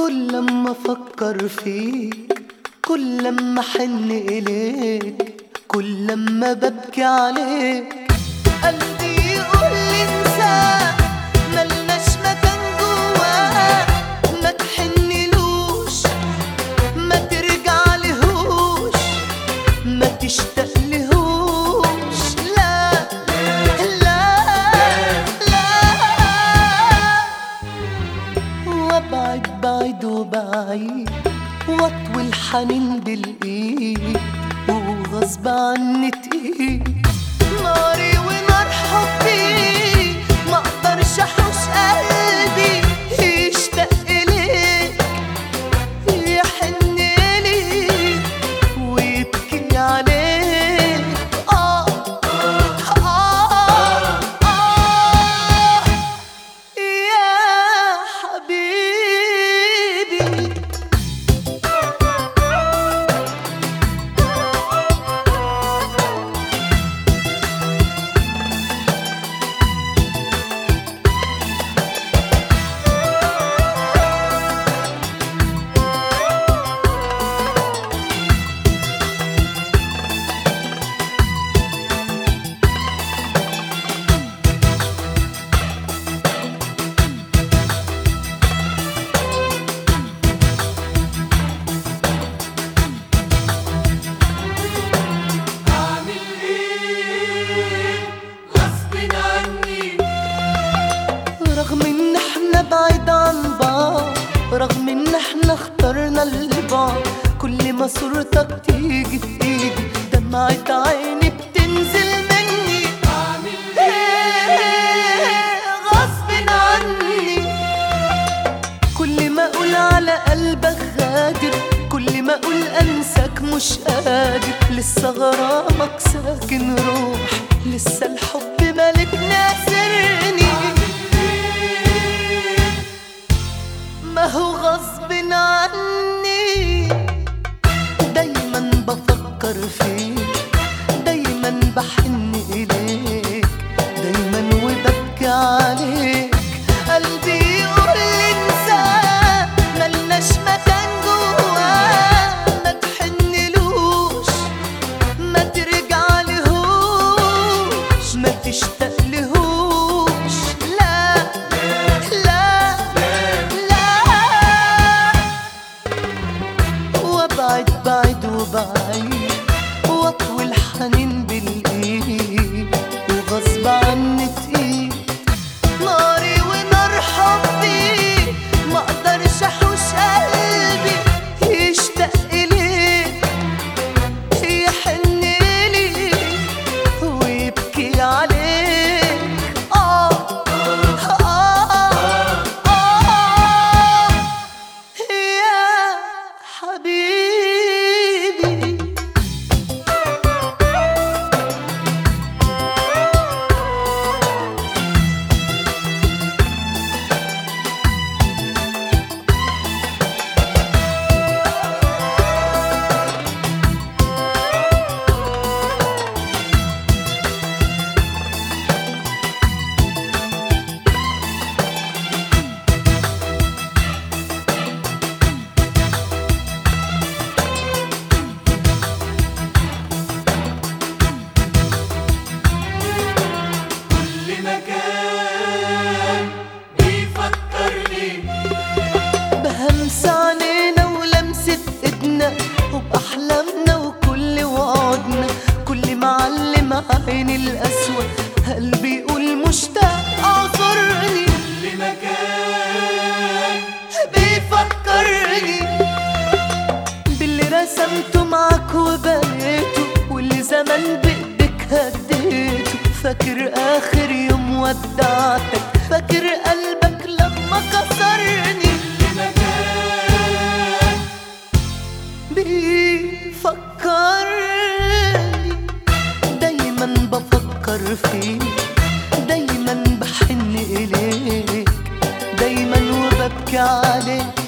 كل لما افكر فيك، كل لما احن اليك، كل لما ببكي عليك، قلبي يقول لي انساه ملناش مكان جواه، ما تحنلوش ما ترجعلهوش ما تشتاقلهوش، لا لا لا، وابعد بعيد وبعيد واطوي الحنين بالايد وغصب عني تقيل ناري ونار حبي، ما اقدرش احوش قلبي يشتاق اليك يحن ليك ويبكي عليك. يا حبيبي رغم ان احنا بعيد عن بعض، رغم ان احنا اخترنا البعض، كل ما صورتك تيجي دمعة عيني بتنزل مني، اعمل ايه غصب عني، كل ما اقول على قلبك غادر، كل ما اقول انساك مش قادر، لسه غرامك ساكن روحي، لسه الحب مالك ناسرني، ما هو غصب عني، دايما بفكر فيك، دايما بحن إليك، دايما وببكي عليك، قلبي يقول لي انساه ملناش مكان جواه، ما تحنلوش ما ترجعلهوش ما تشتاقلهوش، لا لا وابعد بعيد وبعيد واطوي الحنين بالايد وغصب عني تقيل ناري ونار حبي، ما اقدرش احوش قلبي يشتاق اليك يحن ليك ويبكي عليك. يا حبيبي بهمس عنينا ولمسة ايدنا وبأحلامنا وكل وعدنا، كل ما علم عيني الأسود قلبي يقول مشتاق اعذرني، كل مكان بيفكرني باللي رسمته معاك وبنيته، واللي زمان بإيدك هديته، فاكر آخر يوم ودعتك، فاكر قلبك لما كسرني، بيفكرني دايما بفكر فيك، دايما بحن إليك، دايما وببكي عليك،